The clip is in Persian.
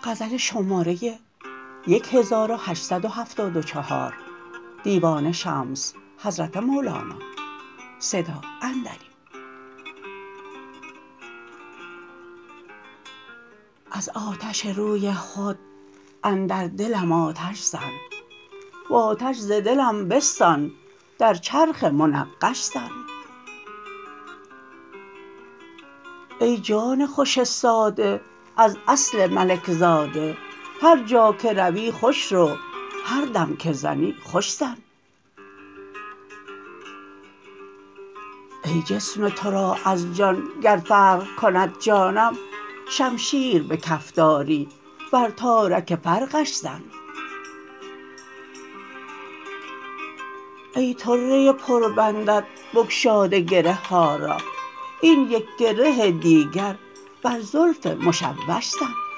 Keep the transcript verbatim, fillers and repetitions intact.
غزل شماره هزار و هشتصد و هفتاد و چهار دیوان شمس حضرت مولانا صدا اندریم. از آتش روی خود اندر دلم آتش زن، و آتش ز دلم بستان در چرخ منقش زن. ای جان خوش ساده از اصل ملک زاده، هر جا که روی خوش رو، هر دم که زنی خوش زن. ای جسم تو را از جان گر فرق کند جانم، شمشیر به کف داری ور تارک فرقش زن. ای طره پربندت بگشاده گره ها را، این یک گره دیگر بر زلف مشوش زن.